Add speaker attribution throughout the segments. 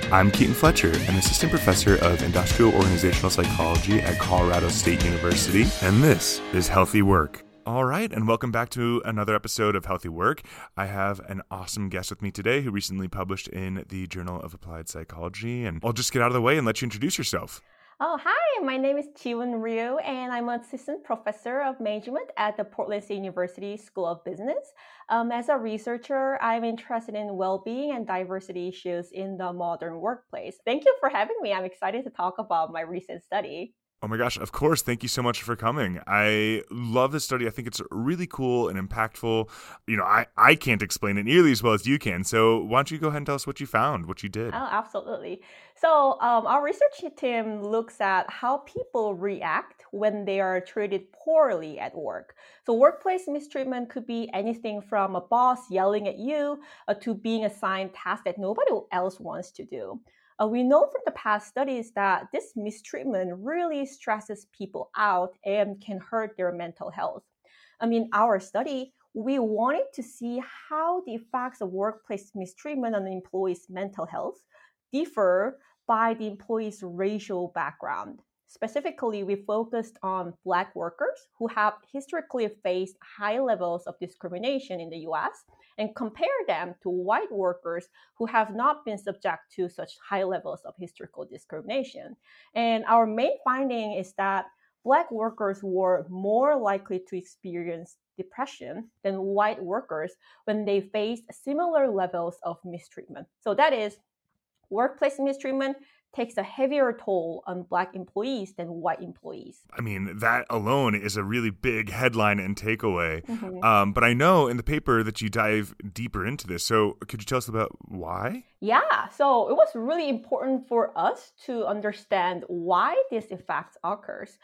Speaker 1: I'm Keaton Fletcher, an assistant professor of industrial organizational psychology at Colorado State University, and this is Healthy Work. All right, and welcome back to another episode of Healthy Work. I have an awesome guest with me today who recently published in the Journal of Applied Psychology, and I'll just get out of the way and let you introduce yourself.
Speaker 2: Oh, hi, my name is Chiwon Ryu, and I'm an assistant professor of management at the Portland State University School of Business. As a researcher, I'm interested in well-being and diversity issues in the modern workplace. Thank you for having me. I'm excited to talk about my recent study.
Speaker 1: Oh my gosh, of course. Thank you so much for coming. I love this study. I think it's really cool and impactful. I can't explain it nearly as well as you can. So why don't you go ahead and tell us what you found, what you did?
Speaker 2: Oh, absolutely. So our research team looks at how people react when they are treated poorly at work. So workplace mistreatment could be anything from a boss yelling at you to being assigned tasks that nobody else wants to do. We know from the past studies that this mistreatment really stresses people out and can hurt their mental health. Our study, we wanted to see how the effects of workplace mistreatment on the employee's mental health differ by the employee's racial background. Specifically, we focused on Black workers who have historically faced high levels of discrimination in the US and compare them to white workers who have not been subject to such high levels of historical discrimination. And our main finding is that Black workers were more likely to experience depression than white workers when they faced similar levels of mistreatment. So that is, workplace mistreatment takes a heavier toll on Black employees than white employees.
Speaker 1: That alone is a really big headline and takeaway.
Speaker 2: Mm-hmm.
Speaker 1: But I know in the paper that you dive deeper into this. So could you tell us about why?
Speaker 2: Yeah, so it was really important for us to understand why this effect occurs.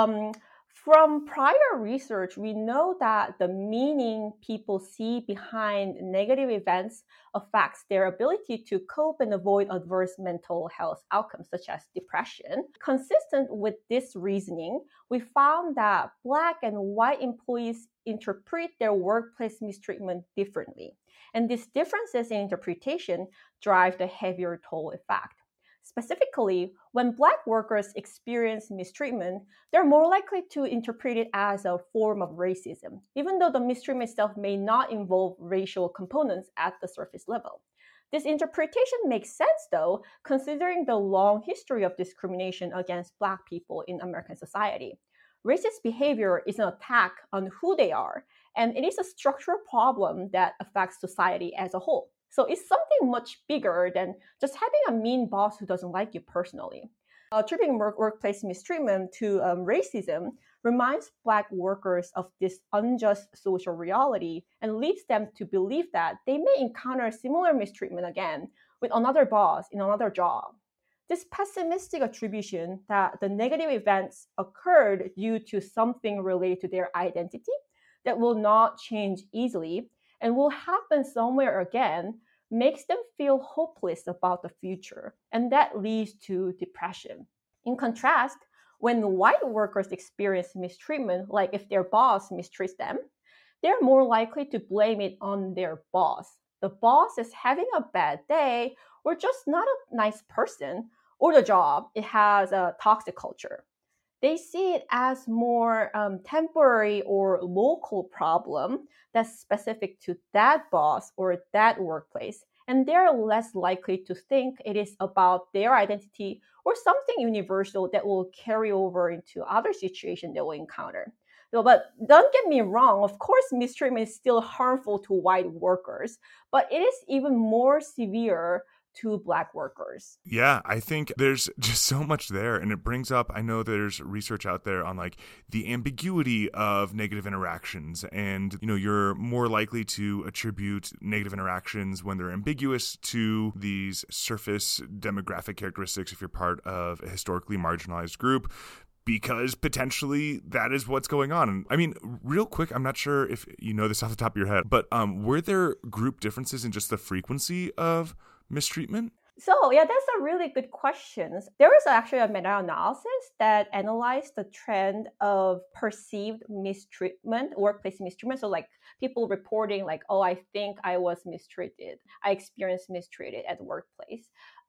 Speaker 2: From prior research, we know that the meaning people see behind negative events affects their ability to cope and avoid adverse mental health outcomes, such as depression. Consistent with this reasoning, we found that Black and white employees interpret their workplace mistreatment differently. And these differences in interpretation drive the heavier toll effect. Specifically, when Black workers experience mistreatment, they're more likely to interpret it as a form of racism, even though the mistreatment itself may not involve racial components at the surface level. This interpretation makes sense, though, considering the long history of discrimination against Black people in American society. Racist behavior is an attack on who they are, and it is a structural problem that affects society as a whole. So it's something much bigger than just having a mean boss who doesn't like you personally. Attributing workplace mistreatment to racism reminds Black workers of this unjust social reality and leads them to believe that they may encounter similar mistreatment again with another boss in another job. This pessimistic attribution that the negative events occurred due to something related to their identity that will not change easily and will happen somewhere again makes them feel hopeless about the future, and that leads to depression. In contrast, when white workers experience mistreatment, like if their boss mistreats them, they're more likely to blame it on their boss. The boss is having a bad day, or just not a nice person, or the job, it has a toxic culture. They see it as more temporary or local problem that's specific to that boss or that workplace. And they're less likely to think it is about their identity or something universal that will carry over into other situations they will encounter. So, but don't get me wrong, of course, mistreatment is still harmful to white workers, but it is even more severe to Black workers.
Speaker 1: Yeah, I think there's just so much there. And it brings up, I know there's research out there on like the ambiguity of negative interactions. And, you're more likely to attribute negative interactions when they're ambiguous to these surface demographic characteristics if you're part of a historically marginalized group, because potentially that is what's going on. Real quick, I'm not sure if you know this off the top of your head, but were there group differences in just the frequency of mistreatment?
Speaker 2: So yeah, that's a really good question. There was actually a meta-analysis that analyzed the trend of perceived mistreatment, workplace mistreatment. So like people reporting like, oh, I think I was mistreated. I experienced mistreated at the workplace.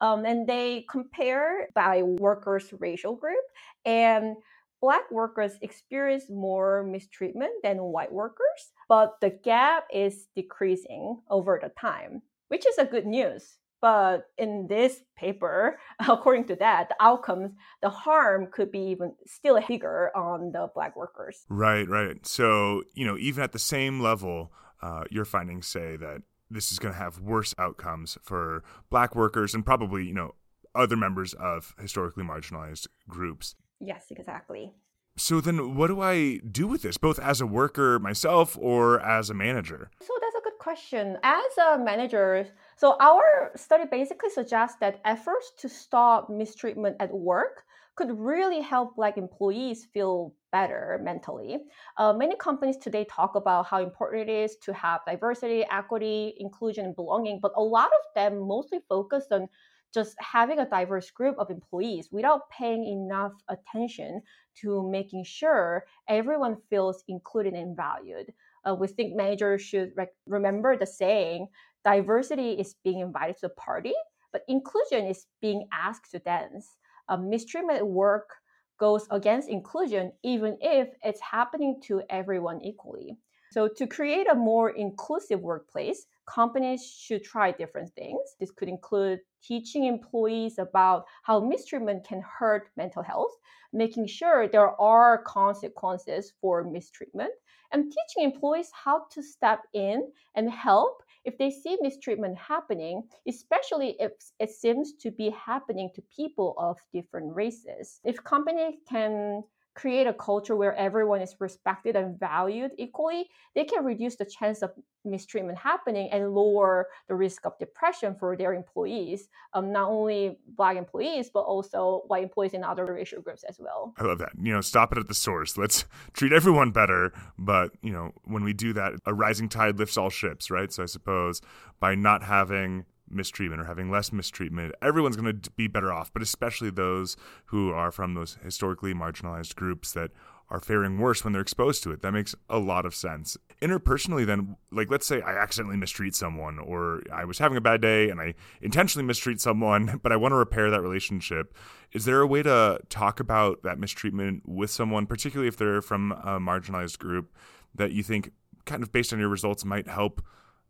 Speaker 2: And they compare by workers' racial group, and Black workers experience more mistreatment than white workers, but the gap is decreasing over the time, which is a good news. But in this paper, according to that, the outcomes, the harm could be even still bigger on the Black workers.
Speaker 1: Right, right. So, even at the same level, your findings say that this is going to have worse outcomes for Black workers and probably, other members of historically marginalized groups.
Speaker 2: Yes, exactly.
Speaker 1: So then what do I do with this, both as a worker myself or as a manager?
Speaker 2: So that's a good question. As a manager, so our study basically suggests that efforts to stop mistreatment at work could really help Black employees feel better mentally. Many companies today talk about how important it is to have diversity, equity, inclusion, and belonging, but a lot of them mostly focus on just having a diverse group of employees without paying enough attention to making sure everyone feels included and valued. We think managers should remember the saying, diversity is being invited to the party, but inclusion is being asked to dance. Mistreatment at work goes against inclusion, even if it's happening to everyone equally. So to create a more inclusive workplace, companies should try different things. This could include teaching employees about how mistreatment can hurt mental health, making sure there are consequences for mistreatment, and teaching employees how to step in and help if they see mistreatment happening, especially if it seems to be happening to people of different races. If companies can create a culture where everyone is respected and valued equally, they can reduce the chance of mistreatment happening and lower the risk of depression for their employees, not only Black employees, but also white employees in other racial groups as well.
Speaker 1: I love that. Stop it at the source. Let's treat everyone better. But, when we do that, a rising tide lifts all ships, right? So I suppose by not having mistreatment or having less mistreatment, everyone's going to be better off, but especially those who are from those historically marginalized groups that are faring worse when they're exposed to it. That makes a lot of sense. Interpersonally then, let's say I accidentally mistreat someone, or I was having a bad day and I intentionally mistreat someone, but I want to repair that relationship. Is there a way to talk about that mistreatment with someone, particularly if they're from a marginalized group, that you think kind of based on your results might help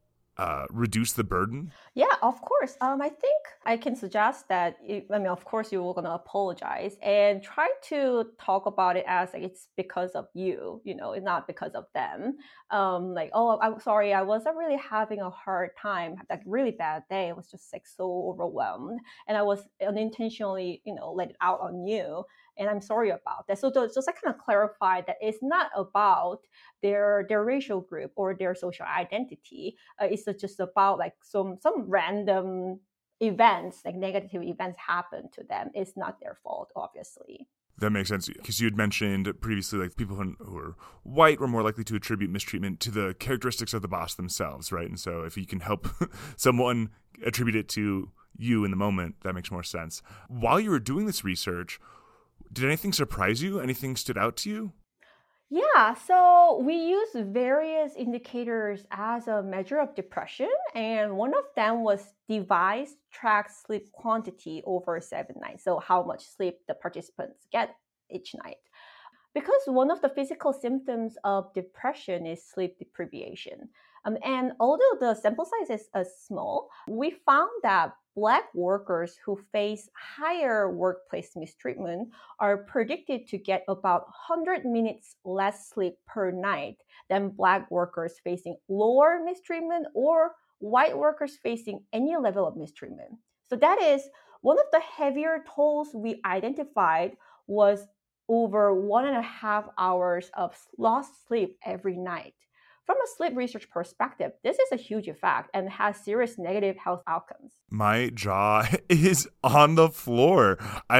Speaker 1: reduce the burden?
Speaker 2: Yeah, of course. I think I can suggest that, of course, you're going to apologize and try to talk about it as it's because of you, it's not because of them. Oh, I'm sorry, I wasn't really having a hard time, really bad day. I was just so overwhelmed and I was unintentionally, let it out on you. And I'm sorry about that. So just I kind of clarify that it's not about their racial group or their social identity. It's just about some random events, negative events happen to them. It's not their fault, obviously.
Speaker 1: That makes sense, because you had mentioned previously people who are white were more likely to attribute mistreatment to the characteristics of the boss themselves, right? And so if you can help someone attribute it to you in the moment, that makes more sense. While you were doing this research, did anything surprise you? Anything stood out to you?
Speaker 2: Yeah, so we use various indicators as a measure of depression, and one of them was device tracks sleep quantity over 7 nights, so how much sleep the participants get each night. Because one of the physical symptoms of depression is sleep deprivation. And although the sample size is small, we found that Black workers who face higher workplace mistreatment are predicted to get about 100 minutes less sleep per night than Black workers facing lower mistreatment or white workers facing any level of mistreatment. So that is one of the heavier tolls we identified was over 1.5 hours of lost sleep every night. From a sleep research perspective, this is a huge effect and has serious negative health outcomes.
Speaker 1: My jaw is on the floor.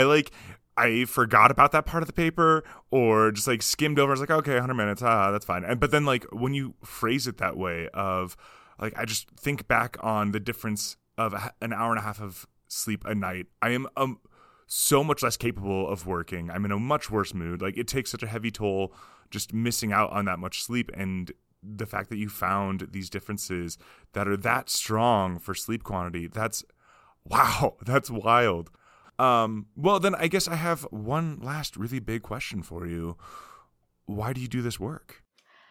Speaker 1: I forgot about that part of the paper, or just skimmed over. I was okay, 100 minutes, that's fine. But then when you phrase it that way of I just think back on the difference of an hour and a half of sleep a night. I am so much less capable of working. I'm in a much worse mood. It takes such a heavy toll just missing out on that much sleep, and the fact that you found these differences that are that strong for sleep quantity, that's Wow, that's wild. Well, then I guess I have one last really big question for you. Why do you do this work?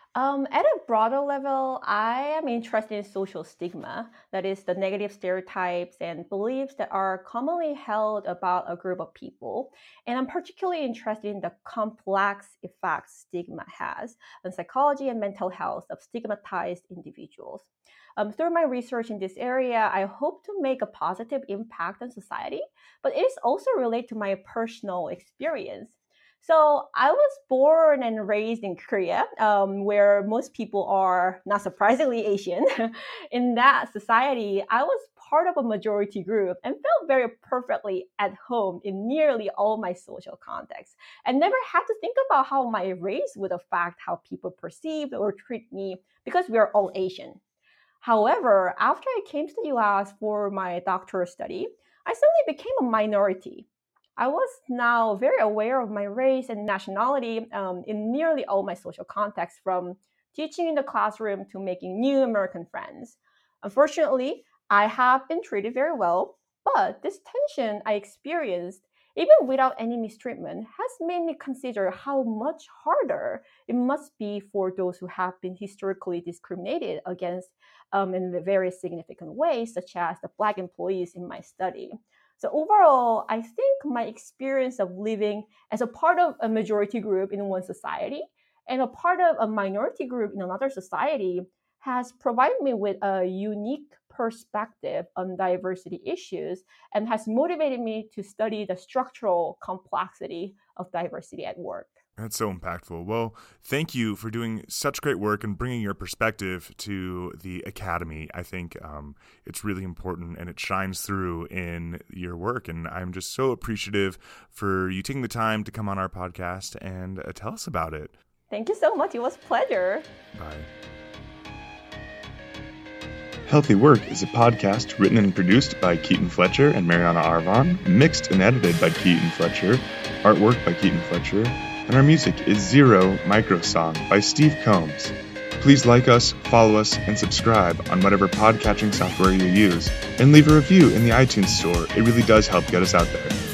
Speaker 2: At a broader level, I am interested in social stigma, that is, the negative stereotypes and beliefs that are commonly held about a group of people. And I'm particularly interested in the complex effects stigma has on psychology and mental health of stigmatized individuals. Through my research in this area, I hope to make a positive impact on society, but it is also related to my personal experience. So I was born and raised in Korea, where most people are, not surprisingly, Asian. In that society, I was part of a majority group and felt very perfectly at home in nearly all my social contexts, and never had to think about how my race would affect how people perceive or treat me because we are all Asian. However, after I came to the US for my doctoral study, I suddenly became a minority. I was now very aware of my race and nationality in nearly all my social contexts, from teaching in the classroom to making new American friends. Unfortunately, I have been treated very well, but this tension I experienced, even without any mistreatment, has made me consider how much harder it must be for those who have been historically discriminated against in very significant ways, such as the Black employees in my study. So overall, I think my experience of living as a part of a majority group in one society and a part of a minority group in another society has provided me with a unique perspective on diversity issues and has motivated me to study the structural complexity of diversity at work.
Speaker 1: That's so impactful. Well, thank you for doing such great work and bringing your perspective to the Academy. I think it's really important and it shines through in your work. And I'm just so appreciative for you taking the time to come on our podcast and tell us about it.
Speaker 2: Thank you so much. It was a pleasure.
Speaker 1: Bye.
Speaker 3: Healthy Work is a podcast written and produced by Keaton Fletcher and Mariana Arvon, mixed and edited by Keaton Fletcher, artwork by Keaton Fletcher, and our music is Zero Micro Song by Steve Combs. Please like us, follow us, and subscribe on whatever podcatching software you use, and leave a review in the iTunes store. It really does help get us out there.